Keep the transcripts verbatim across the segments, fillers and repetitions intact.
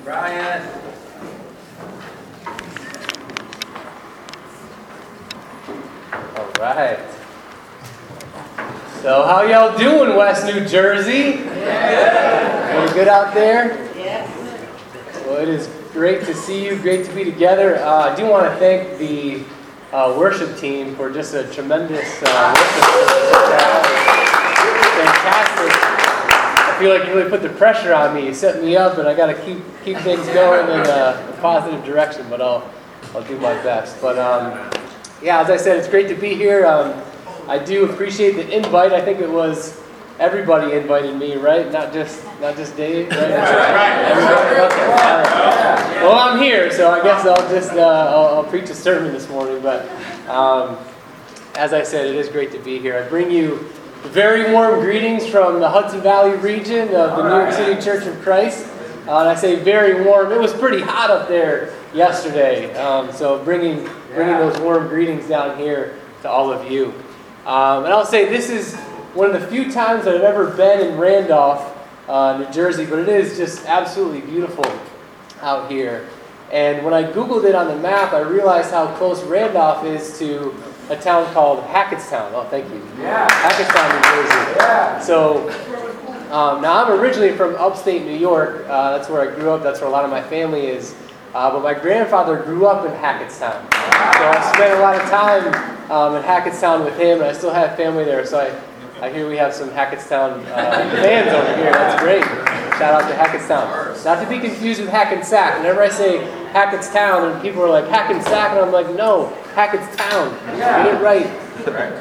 Ryan. All right. So how y'all doing, West New Jersey? Yeah. Doing good out there? Yes. Well, it is great to see you. Great to be together. Uh, I do want to thank the uh, worship team for just a tremendous uh, worship. Fantastic. I feel like you really put the pressure on me. You set me up, and I got to keep keep things going in a, a positive direction. But I'll I'll do my best. But um, yeah, as I said, it's great to be here. Um, I do appreciate the invite. I think it was everybody invited me, right? Not just not just Dave, right? Everybody. Okay. All right. Well, I'm here, so I guess I'll just uh, I'll, I'll preach a sermon this morning. But um, as I said, it is great to be here. I bring you very warm greetings from the Hudson Valley region of the New York City Church of Christ. Uh, and I say very warm. It was pretty hot up there yesterday. Um, so bringing bringing those warm greetings down here to all of you. Um, and I'll say this is one of the few times that I've ever been in Randolph, uh, New Jersey. But it is just absolutely beautiful out here. And when I Googled it on the map, I realized how close Randolph is to a town called Hackettstown. Oh, thank you. Yeah. Hackettstown, New Jersey. Yeah. So, um, now I'm originally from upstate New York. Uh, that's where I grew up. That's where a lot of my family is. Uh, but my grandfather grew up in Hackettstown. So I spent a lot of time um, in Hackettstown with him, and I still have family there. So I, I hear we have some Hackettstown uh, fans over here. That's great. Shout out to Hackettstown. Not to be confused with Hackensack. Whenever I say Hackettstown, and people are like, Hackensack, and I'm like, no, Hackettstown. Get it right.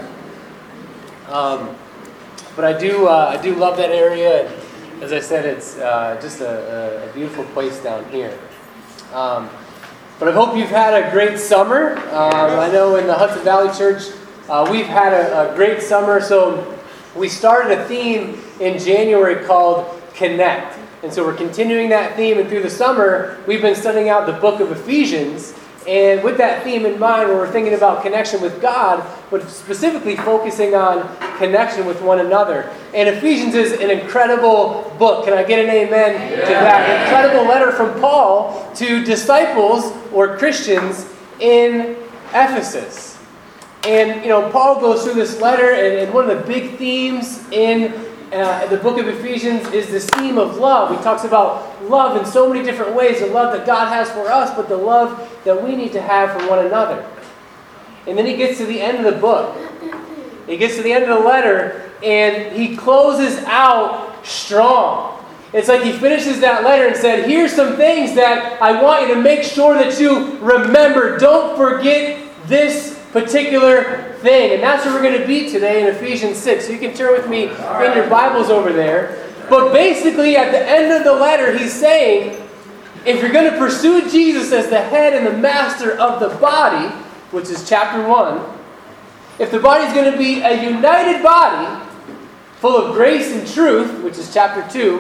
Um, but I do, uh, I do love that area. And as I said, it's uh, just a, a beautiful place down here. Um, but I hope you've had a great summer. Um, I know in the Hudson Valley Church, uh, we've had a, a great summer. So we started a theme in January called Connect. And so we're continuing that theme, and through the summer, we've been studying out the book of Ephesians. And with that theme in mind, where we're thinking about connection with God, but specifically focusing on connection with one another. And Ephesians is an incredible book. Can I get an amen yeah. to that? An incredible letter from Paul to disciples or Christians in Ephesus. And, you know, Paul goes through this letter, and, and one of the big themes in Uh, the book of Ephesians is this theme of love. He talks about love in so many different ways, the love that God has for us, but the love that we need to have for one another. And then he gets to the end of the book. He gets to the end of the letter, and he closes out strong. It's like he finishes that letter and said, here's some things that I want you to make sure that you remember. Don't forget this particular thing. And that's where we're going to be today in Ephesians six. So you can turn with me in your Bibles over there. But basically at the end of the letter, he's saying, if you're going to pursue Jesus as the head and the master of the body, which is chapter one, if the body is going to be a united body full of grace and truth, which is chapter two,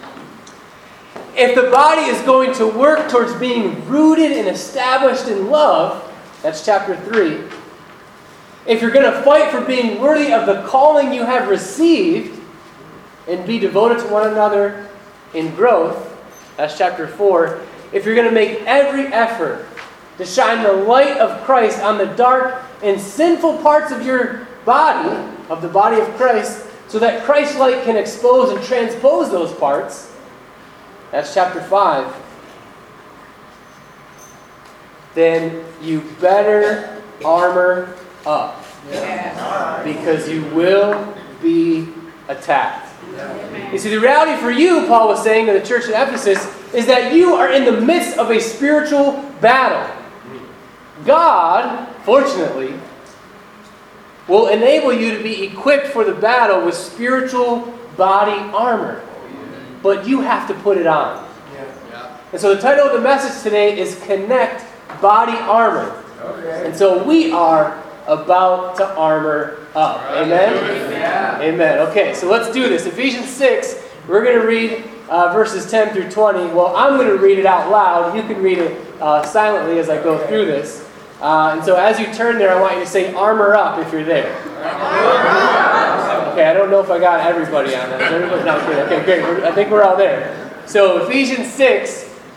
if the body is going to work towards being rooted and established in love, that's chapter three. If you're going to fight for being worthy of the calling you have received and be devoted to one another in growth, that's chapter four. If you're going to make every effort to shine the light of Christ on the dark and sinful parts of your body, of the body of Christ, so that Christ's light can expose and transpose those parts, that's chapter five. Then you better armor up. Yeah. Because you will be attacked. Yeah. You see, the reality for you, Paul was saying to the church in Ephesus, is that you are in the midst of a spiritual battle. God, fortunately, will enable you to be equipped for the battle with spiritual body armor. But you have to put it on. Yeah. And so the title of the message today is Connect Body Armor. Okay. And so we are about to armor up. Amen? Yeah. Amen. Okay, so let's do this. Ephesians six, we're going to read uh, verses ten through twenty. Well, I'm going to read it out loud. You can read it uh, silently as I go through this. Uh, and so as you turn there, I want you to say armor up if you're there. Okay, I don't know if I got everybody on that. Everybody's not good. Okay, great. We're, I think we're all there. So Ephesians six,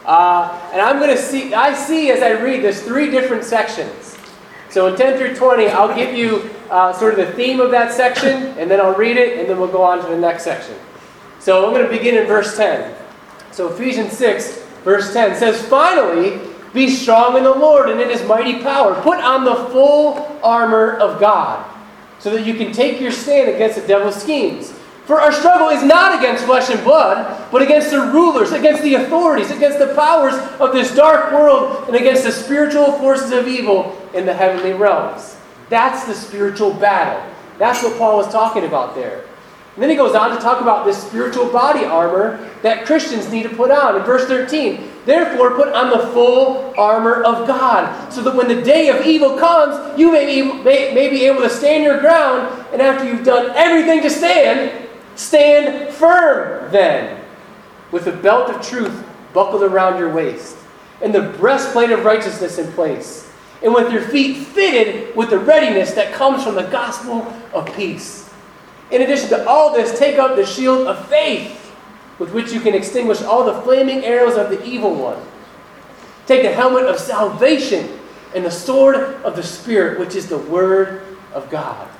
Uh, and I'm going to see, I see as I read, there's three different sections. So in ten through twenty, I'll give you uh, sort of the theme of that section, and then I'll read it, and then we'll go on to the next section. So I'm going to begin in verse ten. So Ephesians six, verse ten says, "Finally, be strong in the Lord and in His mighty power. Put on the full armor of God, so that you can take your stand against the devil's schemes. For our struggle is not against flesh and blood, but against the rulers, against the authorities, against the powers of this dark world, and against the spiritual forces of evil in the heavenly realms." That's the spiritual battle. That's what Paul was talking about there. And then he goes on to talk about this spiritual body armor that Christians need to put on. In verse thirteen, "Therefore put on the full armor of God, so that when the day of evil comes, you may be, may, may be able to stand your ground, and after you've done everything to stand, stand firm then, with the belt of truth buckled around your waist, and the breastplate of righteousness in place, and with your feet fitted with the readiness that comes from the gospel of peace. In addition to all this, take up the shield of faith, with which you can extinguish all the flaming arrows of the evil one. Take the helmet of salvation and the sword of the Spirit, which is the Word of God."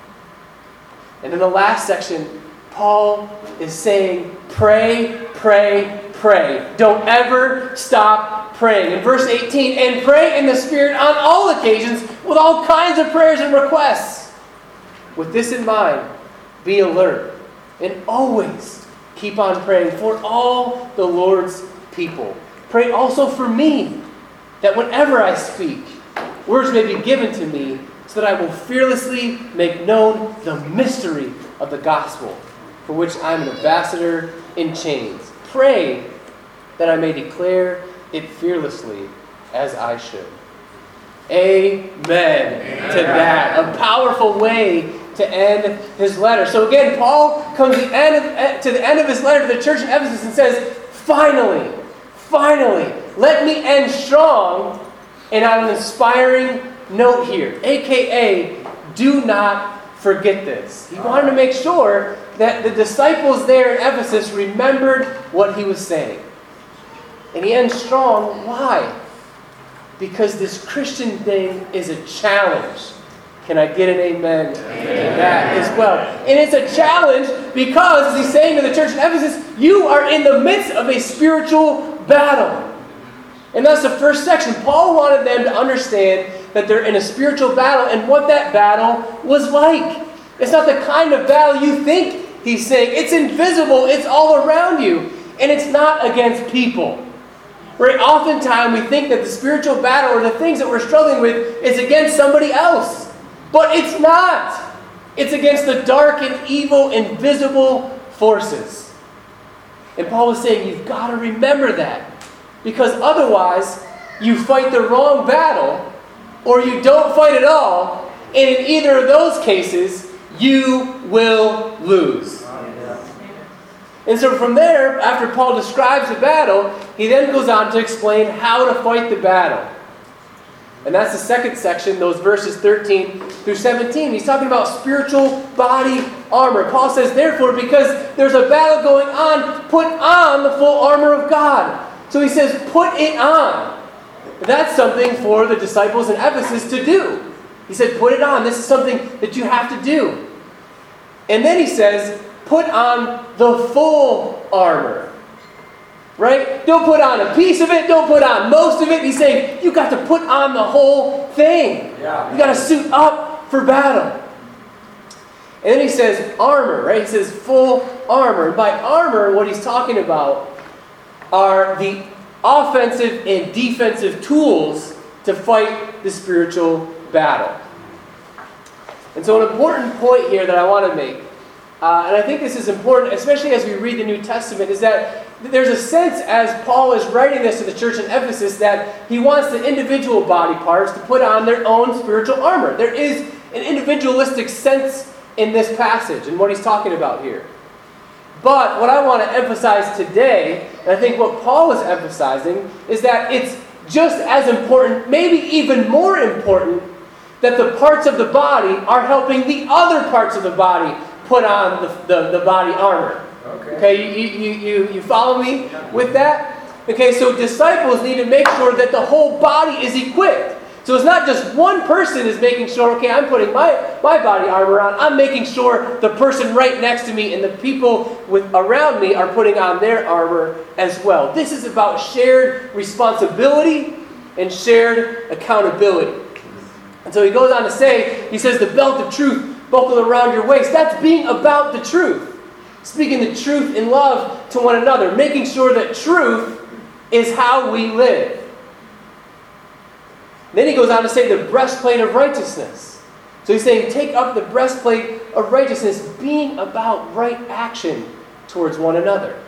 And in the last section, Paul is saying, pray, pray, pray. Don't ever stop praying. In verse eighteen, "And pray in the Spirit on all occasions with all kinds of prayers and requests. With this in mind, be alert and always keep on praying for all the Lord's people. Pray also for me, that whenever I speak, words may be given to me, so that I will fearlessly make known the mystery of the gospel, for which I am an ambassador in chains. Pray that I may declare it fearlessly as I should." Amen, Amen. To that. A powerful way to end his letter. So again, Paul comes to the, end of, to the end of his letter to the church in Ephesus and says, finally, finally, let me end strong and on an inspiring note here. A K A, do not forget this. He wanted to make sure that the disciples there in Ephesus remembered what he was saying. And he ends strong. Why? Because this Christian thing is a challenge. Can I get an amen, amen to that as well? And it's a challenge because, as he's saying to the church in Ephesus, you are in the midst of a spiritual battle. And that's the first section. Paul wanted them to understand that they're in a spiritual battle and what that battle was like. It's not the kind of battle you think he's saying. It's invisible. It's all around you. And it's not against people. Right? Oftentimes we think that the spiritual battle or the things that we're struggling with is against somebody else. But it's not. It's against the dark and evil, invisible forces. And Paul is saying you've got to remember that. Because otherwise, you fight the wrong battle, or you don't fight at all, and in either of those cases, you will lose. And so from there, after Paul describes the battle, he then goes on to explain how to fight the battle. And that's the second section, those verses thirteen through seventeen. He's talking about spiritual body armor. Paul says, therefore, because there's a battle going on, put on the full armor of God. So he says, put it on. That's something for the disciples in Ephesus to do. He said, put it on. This is something that you have to do. And then he says, put on the full armor. Right? Don't put on a piece of it. Don't put on most of it. He's saying, you got to put on the whole thing. Yeah. You got to suit up for battle. And then he says armor, right? He says full armor. By armor, what he's talking about are the offensive and defensive tools to fight the spiritual battle. And so an important point here that I want to make, uh, and I think this is important, especially as we read the New Testament, is that there's a sense as Paul is writing this to the church in Ephesus that he wants the individual body parts to put on their own spiritual armor. There is an individualistic sense in this passage and what he's talking about here. But what I want to emphasize today, and I think what Paul is emphasizing, is that it's just as important, maybe even more important, that the parts of the body are helping the other parts of the body put on the, the, the body armor. Okay, okay you, you, you, you follow me with that? Okay, so disciples need to make sure that the whole body is equipped. So it's not just one person is making sure, okay, I'm putting my, my body armor on. I'm making sure the person right next to me and the people with, around me are putting on their armor as well. This is about shared responsibility and shared accountability. And so he goes on to say, he says, the belt of truth buckled around your waist. That's being about the truth. Speaking the truth in love to one another. Making sure that truth is how we live. Then he goes on to say the breastplate of righteousness. So he's saying take up the breastplate of righteousness, being about right action towards one another.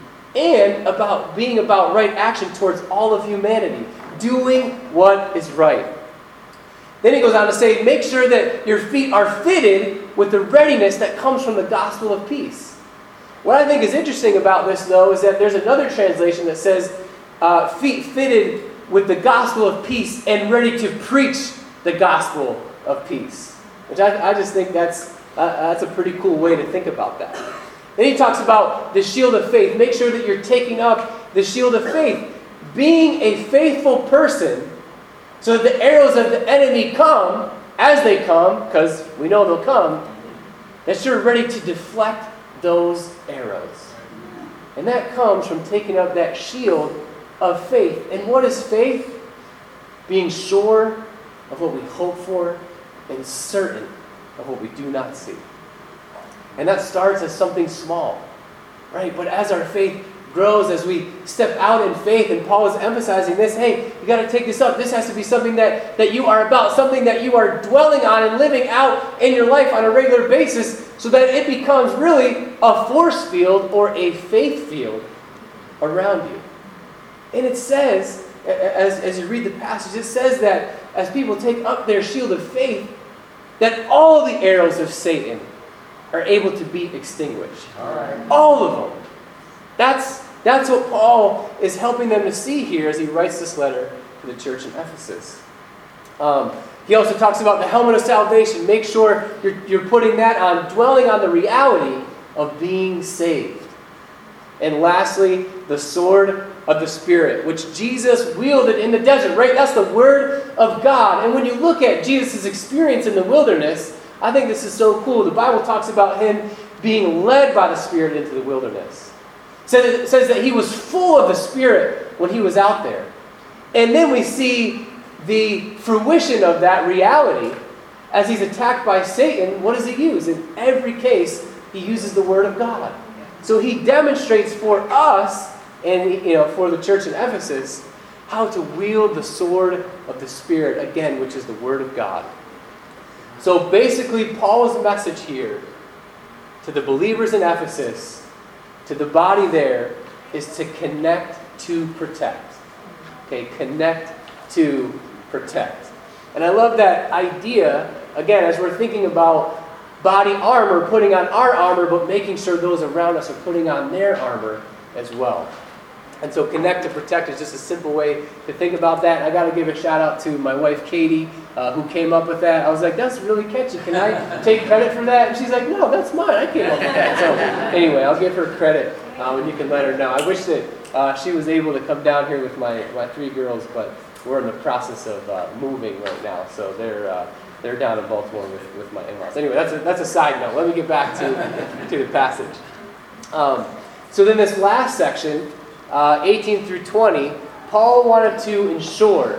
And about being about right action towards all of humanity. Doing what is right. Then he goes on to say, make sure that your feet are fitted with the readiness that comes from the gospel of peace. What I think is interesting about this, though, is that there's another translation that says, uh, feet fitted with the gospel of peace and ready to preach the gospel of peace. Which I, I just think that's, uh, that's a pretty cool way to think about that. Then he talks about the shield of faith. Make sure that you're taking up the shield of faith. Being a faithful person so that the arrows of the enemy come, as they come, because we know they'll come, that you're ready to deflect those arrows. And that comes from taking up that shield of faith. And what is faith? Being sure of what we hope for and certain of what we do not see. And that starts as something small, right? But as our faith grows, as we step out in faith, and Paul is emphasizing this, hey, you got to take this up. This has to be something that, that you are about, something that you are dwelling on and living out in your life on a regular basis, so that it becomes really a force field or a faith field around you. And it says, as, as you read the passage, it says that as people take up their shield of faith, that all the arrows of Satan are able to be extinguished. All right. All of them. That's, that's what Paul is helping them to see here as he writes this letter to the church in Ephesus. Um, he also talks about the helmet of salvation. Make sure you're, you're putting that on, dwelling on the reality of being saved. And lastly, the sword of the Spirit, which Jesus wielded in the desert, right? That's the Word of God. And when you look at Jesus' experience in the wilderness, I think this is so cool. The Bible talks about him being led by the Spirit into the wilderness. It says, it says that he was full of the Spirit when he was out there. And then we see the fruition of that reality as he's attacked by Satan. What does he use? In every case, he uses the Word of God. So he demonstrates for us, and you know, for the church in Ephesus, how to wield the sword of the Spirit, again, which is the Word of God. So basically, Paul's message here to the believers in Ephesus, to the body there, is to connect to protect. Okay, connect to protect. And I love that idea, again, as we're thinking about body armor, putting on our armor, but making sure those around us are putting on their armor as well. And so connect to protect is just a simple way to think about that. And I got to give a shout out to my wife, Katie, uh, who came up with that. I was like, that's really catchy. Can I take credit for that? And she's like, no, that's mine. I came up with that. So anyway, I'll give her credit, um, and you can let her know. I wish that uh, she was able to come down here with my, my three girls, but we're in the process of uh, moving right now. So they're uh, they're down in Baltimore with, with my in-laws. Anyway, that's a, that's a side note. Let me get back to, to the passage. Um, so then this last section, Uh, eighteen through twenty, Paul wanted to ensure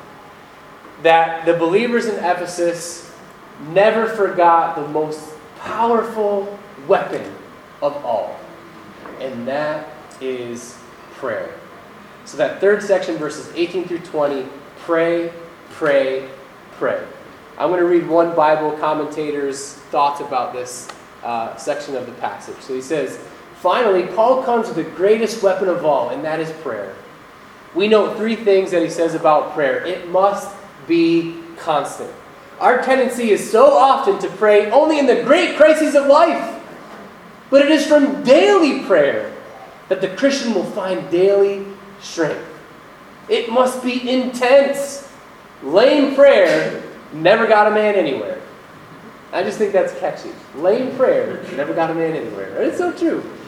that the believers in Ephesus never forgot the most powerful weapon of all, and that is prayer. So that third section, verses eighteen through twenty, pray, pray, pray. I'm going to read one Bible commentator's thoughts about this uh, section of the passage. So he says, finally, Paul comes to the greatest weapon of all, and that is prayer. We note three things that he says about prayer. It must be constant. Our tendency is so often to pray only in the great crises of life. But it is from daily prayer that the Christian will find daily strength. It must be intense. Lame prayer never got a man anywhere. I just think that's catchy. Lame prayer never got a man anywhere. And it's so true.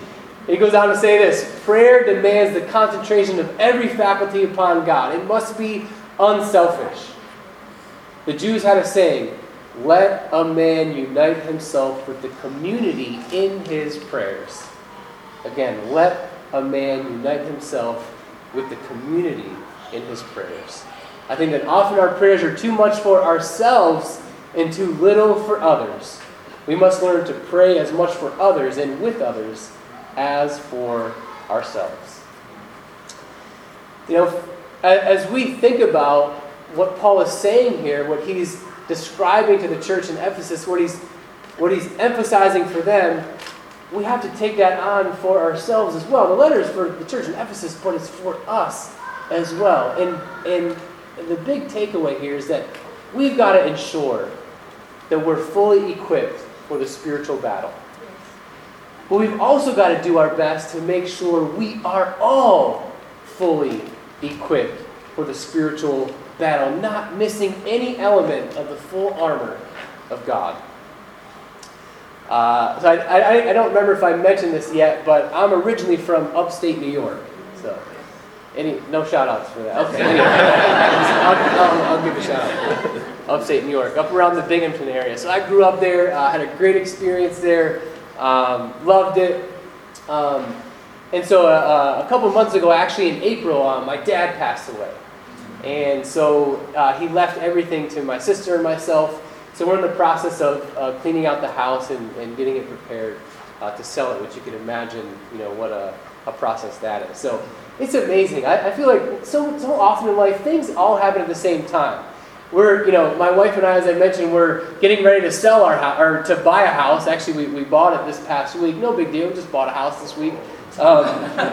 He goes on to say this: prayer demands the concentration of every faculty upon God. It must be unselfish. The Jews had a saying, let a man unite himself with the community in his prayers. Again, let a man unite himself with the community in his prayers. I think that often our prayers are too much for ourselves and too little for others. We must learn to pray as much for others and with others as for ourselves. You know, as we think about what Paul is saying here, what he's describing to the church in Ephesus, what he's, what he's emphasizing for them, we have to take that on for ourselves as well. The letter is for the church in Ephesus, but it's for us as well. And, and the big takeaway here is that we've got to ensure that we're fully equipped for the spiritual battle. But we've also got to do our best to make sure we are all fully equipped for the spiritual battle, not missing any element of the full armor of God. Uh, so I, I, I don't remember if I mentioned this yet, but I'm originally from upstate New York. So, any no shout-outs for that. Okay, anyway, I'll, I'll, I'll give a shout-out. Upstate New York, up around the Binghamton area. So I grew up there, uh, had a great experience there, um, loved it. Um, and so uh, a couple months ago, actually in April, uh, my dad passed away. And so uh, he left everything to my sister and myself. So we're in the process of uh, cleaning out the house and, and getting it prepared uh, to sell it, which you can imagine, you know, what a, a process that is. So it's amazing. I, I feel like so so often in life, things all happen at the same time. We're, you know, my wife and I, as I mentioned, we're getting ready to sell our house, or to buy a house. Actually, we, we bought it this past week. No big deal. We just bought a house this week. Um,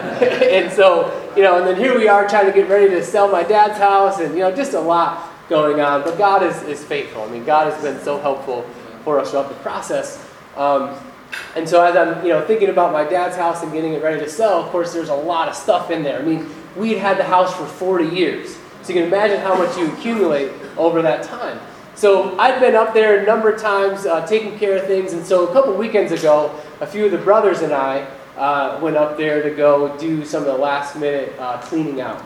and so, you know, and then here we are trying to get ready to sell my dad's house, and, you know, just a lot going on. But God is, is faithful. I mean, God has been so helpful for us throughout the process. Um, and so as I'm, you know, thinking about my dad's house and getting it ready to sell, of course, there's a lot of stuff in there. I mean, we'd had the house for forty years. So you can imagine how much you accumulate over that time. So I've been up there a number of times uh, taking care of things. And so a couple weekends ago, a few of the brothers and I uh, went up there to go do some of the last minute uh, cleaning out.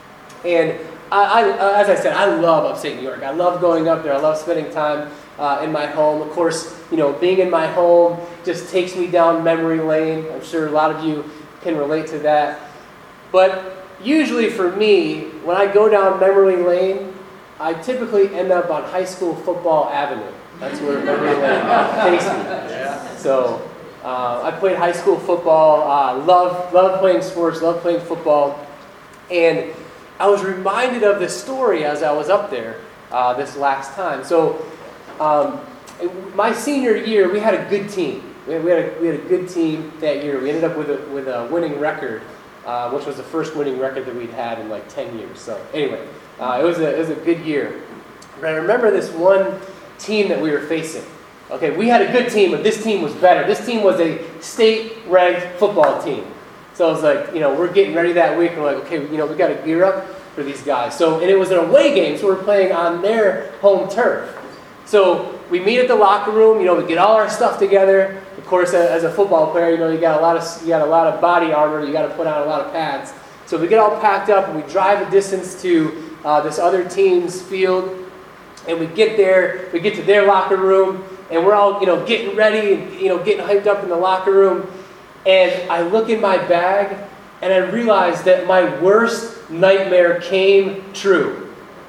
And I, I, uh, as I said, I love upstate New York. I love going up there. I love spending time uh, in my home. Of course, you know, being in my home just takes me down memory lane. I'm sure a lot of you can relate to that. But usually for me, when I go down memory lane, I typically end up on High School Football Avenue. That's where memory lane takes me. So uh, I played high school football. Uh, love, love playing sports. Love playing football. And I was reminded of this story as I was up there uh, this last time. So um, my senior year, we had a good team. We had, we had, a, we had a good team that year. We ended up with a, with a winning record. Uh, which was the first winning record that we'd had in like ten years. So anyway, uh, it was a it was a good year. But I remember this one team that we were facing. Okay, we had a good team, but this team was better. This team was a state-ranked football team. So I was like, you know, we're getting ready that week. We're like, okay, you know, we got to gear up for these guys. So and it was an away game, so we're playing on their home turf. So we meet at the locker room. You know, we get all our stuff together. Of course, as a football player, you know, you got a lot of you got a lot of body armor. You got to put on a lot of pads. So we get all packed up and we drive a distance to uh, this other team's field, and we get there. We get to their locker room, and we're all, you know, getting ready and, you know, getting hyped up in the locker room. And I look in my bag, and I realize that my worst nightmare came true.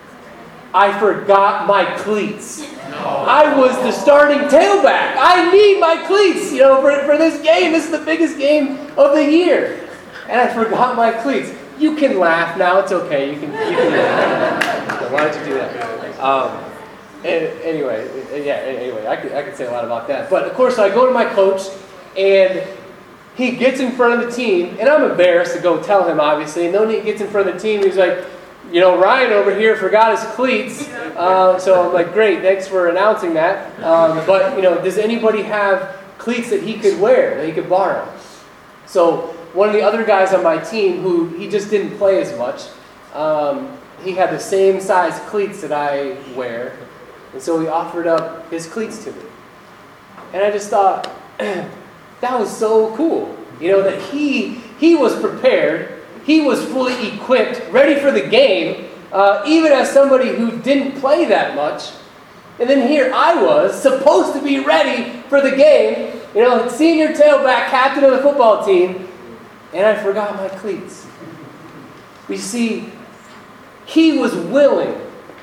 I forgot my cleats. I was the starting tailback. I need my cleats, you know, for, for this game. This is the biggest game of the year. And I forgot my cleats. You can laugh now. It's okay. You can, you can laugh. Why don't you do that? Um, and anyway, yeah, anyway, I could, I could say a lot about that. But, of course, I go to my coach, and he gets in front of the team. And I'm embarrassed to go tell him, obviously. And then he gets in front of the team, he's like, you know, Ryan over here forgot his cleats. Uh, so I'm like, great, thanks for announcing that. Um, but, you know, does anybody have cleats that he could wear, that he could borrow? So one of the other guys on my team, who he just didn't play as much, um, he had the same size cleats that I wear. And so he offered up his cleats to me. And I just thought, that was so cool. You know, that he, he was prepared, he was fully equipped, ready for the game, uh, even as somebody who didn't play that much. And then here I was, supposed to be ready for the game, you know, senior tailback, captain of the football team, and I forgot my cleats. We see, he was willing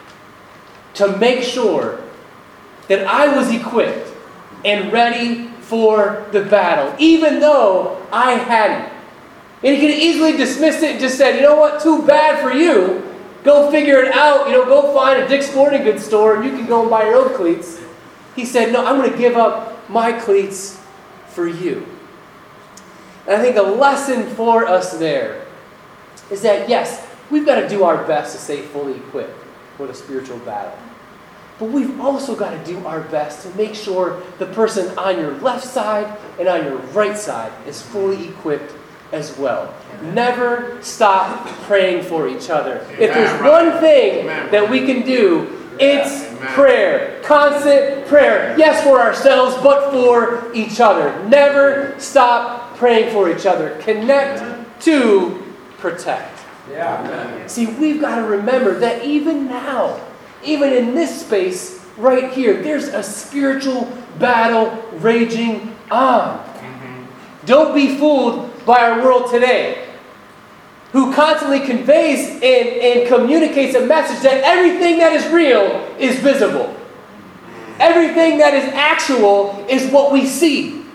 to make sure that I was equipped and ready for the battle, even though I hadn't. And he could have easily dismissed it and just said, you know what, too bad for you. Go figure it out. You know, go find a Dick's Sporting Goods store and you can go and buy your own cleats. He said, no, I'm going to give up my cleats for you. And I think the lesson for us there is that, yes, we've got to do our best to stay fully equipped for the spiritual battle. But we've also got to do our best to make sure the person on your left side and on your right side is fully equipped as well. Never stop praying for each other. If there's one thing that we can do, it's prayer. Constant prayer. Yes, for ourselves, but for each other. Never stop praying for each other. Connect to protect. See, we've got to remember that even now, even in this space right here, there's a spiritual battle raging on. Mm-hmm. Don't be fooled by our world today, who constantly conveys and, and communicates a message that everything that is real is visible. Everything that is actual is what we see.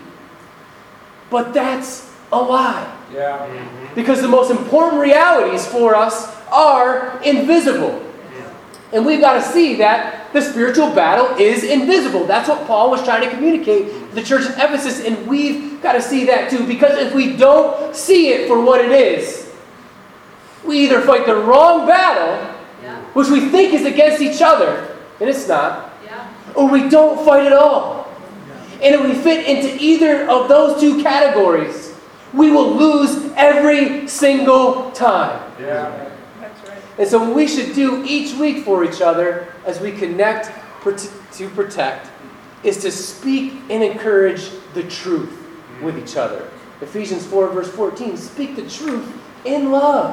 But that's a lie. Yeah. Mm-hmm. Because the most important realities for us are invisible. And we've got to see that the spiritual battle is invisible. That's what Paul was trying to communicate to the church in Ephesus. And we've got to see that too. Because if we don't see it for what it is, we either fight the wrong battle, yeah. which we think is against each other, and it's not, yeah. or we don't fight at all. Yeah. And if we fit into either of those two categories, we will lose every single time. Yeah. And so what we should do each week for each other as we connect to protect is to speak and encourage the truth with each other. Ephesians four verse fourteen, speak the truth in love.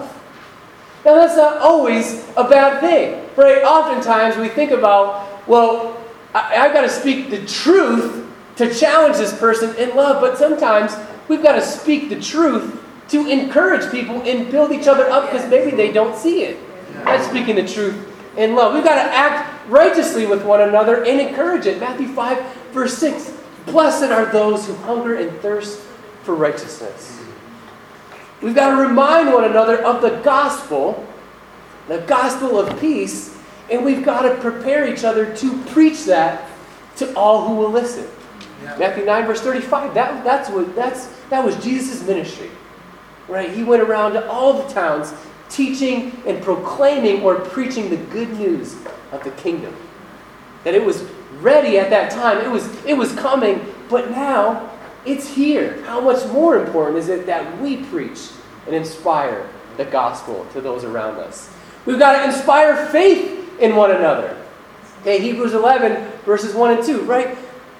Now that's not always a bad thing, right? Oftentimes we think about, well, I, I've got to speak the truth to challenge this person in love, but sometimes we've got to speak the truth to encourage people and build each other up because maybe they don't see it. That's speaking the truth in love. We've got to act righteously with one another and encourage it. Matthew five, verse six. Blessed are those who hunger and thirst for righteousness. We've got to remind one another of the gospel, the gospel of peace, and we've got to prepare each other to preach that to all who will listen. Yeah. Matthew nine, verse thirty-five. That, that's what, that's, that was Jesus' ministry. Right? He went around to all the towns teaching and proclaiming or preaching the good news of the kingdom. That it was ready at that time. It was, it was coming, but now it's here. How much more important is it that we preach and inspire the gospel to those around us? We've got to inspire faith in one another. Okay, Hebrews eleven, verses one and two, right?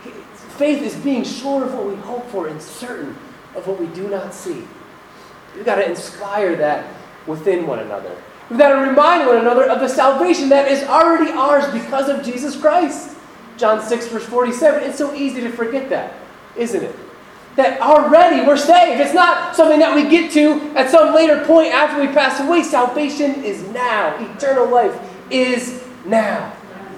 Faith is being sure of what we hope for and certain of what we do not see. We've got to inspire that within one another. We've got to remind one another of the salvation that is already ours because of Jesus Christ. John six, verse forty-seven. It's so easy to forget that, isn't it? That already we're saved. It's not something that we get to at some later point after we pass away. Salvation is now. Eternal life is now.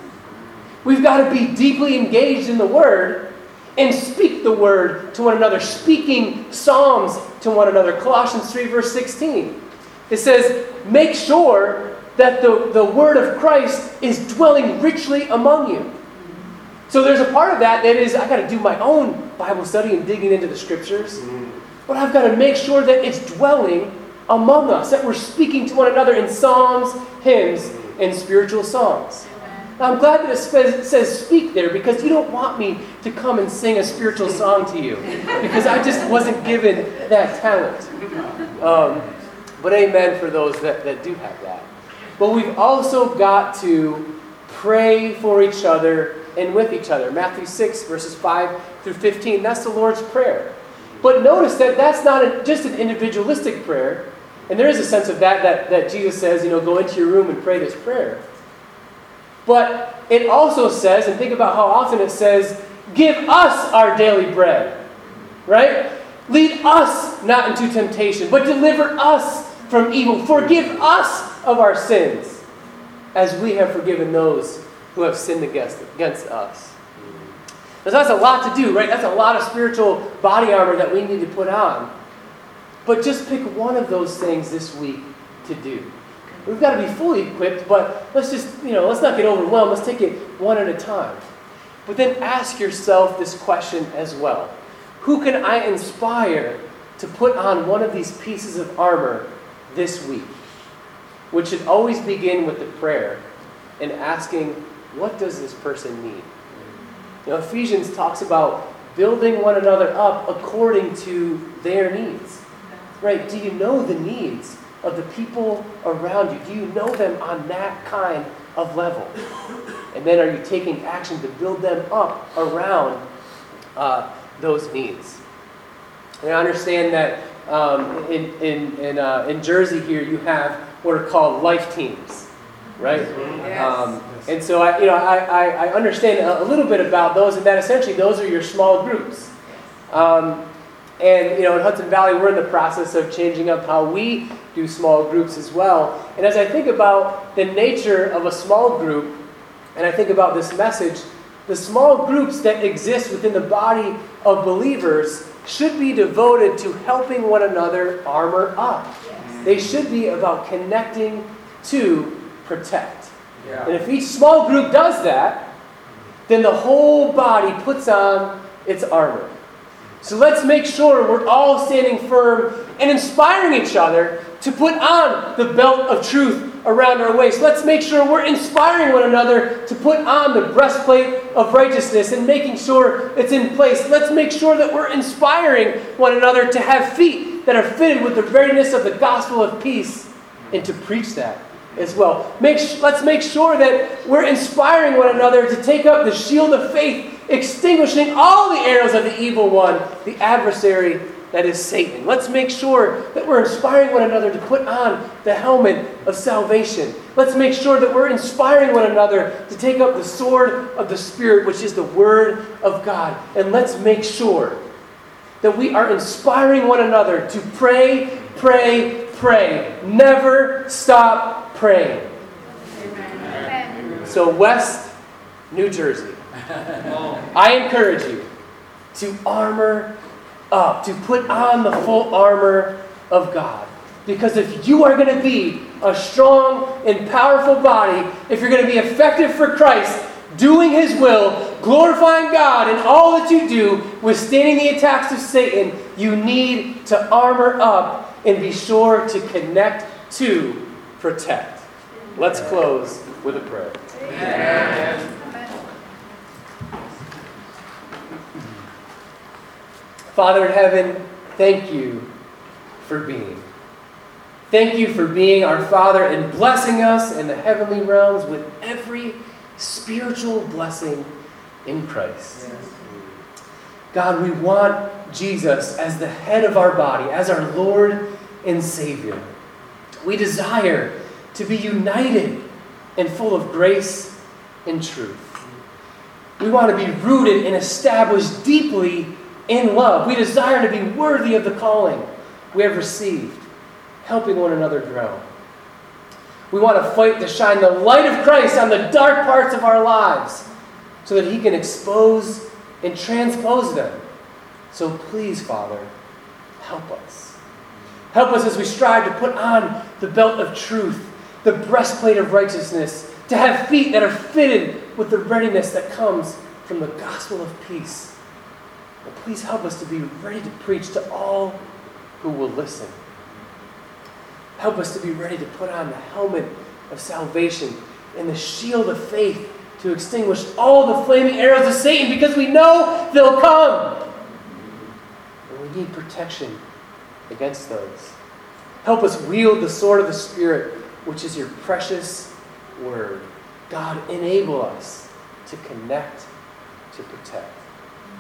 We've got to be deeply engaged in the Word and speak the Word to one another, speaking Psalms to one another. Colossians three, verse sixteen. It says, make sure that the, the word of Christ is dwelling richly among you. So there's a part of that that is, I've got to do my own Bible study and digging into the scriptures. But I've got to make sure that it's dwelling among us, that we're speaking to one another in psalms, hymns, and spiritual songs. Now, I'm glad that it says, says speak there, because you don't want me to come and sing a spiritual song to you, because I just wasn't given that talent. Um, But amen for those that, that do have that. But we've also got to pray for each other and with each other. Matthew six, verses five through fifteen. That's the Lord's Prayer. But notice that that's not a, just an individualistic prayer. And there is a sense of that, that that Jesus says, you know, go into your room and pray this prayer. But it also says, and think about how often it says, give us our daily bread. Right? Lead us not into temptation, but deliver us from evil. Forgive us of our sins, as we have forgiven those who have sinned against, against us. So that's a lot to do, right? That's a lot of spiritual body armor that we need to put on. But just pick one of those things this week to do. We've got to be fully equipped, but let's just, you know, let's not get overwhelmed. Let's take it one at a time. But then ask yourself this question as well. Who can I inspire to put on one of these pieces of armor this week? Which should always begin with the prayer and asking, what does this person need? You know, Ephesians talks about building one another up according to their needs. Right? Do you know the needs of the people around you? Do you know them on that kind of level? And then are you taking action to build them up around uh, those needs? And I understand that um, in in in, uh, in Jersey here you have what are called life teams, right? Yes. Um, and so I, you know, I, I, I understand a, a little bit about those, and that essentially those are your small groups. Um, and you know, in Hudson Valley, we're in the process of changing up how we do small groups as well. And as I think about the nature of a small group, and I think about this message, the small groups that exist within the body of believers should be devoted to helping one another armor up. Yes. They should be about connecting to protect. Yeah. And if each small group does that, then the whole body puts on its armor. So let's make sure we're all standing firm and inspiring each other to put on the belt of truth around our waist. Let's make sure we're inspiring one another to put on the breastplate of righteousness and making sure it's in place. Let's make sure that we're inspiring one another to have feet that are fitted with the readiness of the gospel of peace and to preach that as well. Make, let's make sure that we're inspiring one another to take up the shield of faith, extinguishing all the arrows of the evil one, the adversary that is Satan. Let's make sure that we're inspiring one another to put on the helmet of salvation. Let's make sure that we're inspiring one another to take up the sword of the Spirit, which is the Word of God. And let's make sure that we are inspiring one another to pray, pray, pray. Never stop praying. Amen. So West New Jersey, I encourage you to armor up, to put on the full armor of God. Because if you are going to be a strong and powerful body, if you're going to be effective for Christ, doing His will, glorifying God in all that you do, withstanding the attacks of Satan, you need to armor up and be sure to connect to protect. Let's close with a prayer. Amen. Father in heaven, thank you for being. Thank you for being our Father and blessing us in the heavenly realms with every spiritual blessing in Christ. Yes. God, we want Jesus as the head of our body, as our Lord and Savior. We desire to be united and full of grace and truth. We want to be rooted and established deeply in love. We desire to be worthy of the calling we have received, helping one another grow. We want to fight to shine the light of Christ on the dark parts of our lives so that He can expose and transpose them. So please, Father, help us. Help us as we strive to put on the belt of truth, the breastplate of righteousness, to have feet that are fitted with the readiness that comes from the gospel of peace. But please help us to be ready to preach to all who will listen. Help us to be ready to put on the helmet of salvation and the shield of faith to extinguish all the flaming arrows of Satan, because we know they'll come. And we need protection against those. Help us wield the sword of the Spirit, which is your precious word. God, enable us to connect, to protect.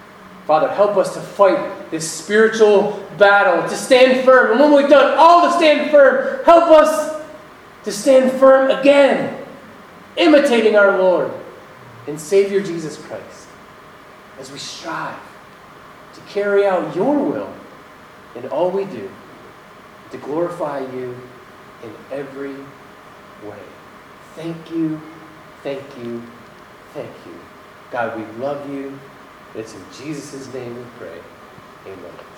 Father, help us to fight this spiritual battle, to stand firm. And when we've done all to stand firm, help us to stand firm again, imitating our Lord and Savior Jesus Christ, as we strive to carry out your will in all we do, to glorify you in every way. Thank you, thank you, thank you. God, we love you. It's in Jesus' name we pray. Amen.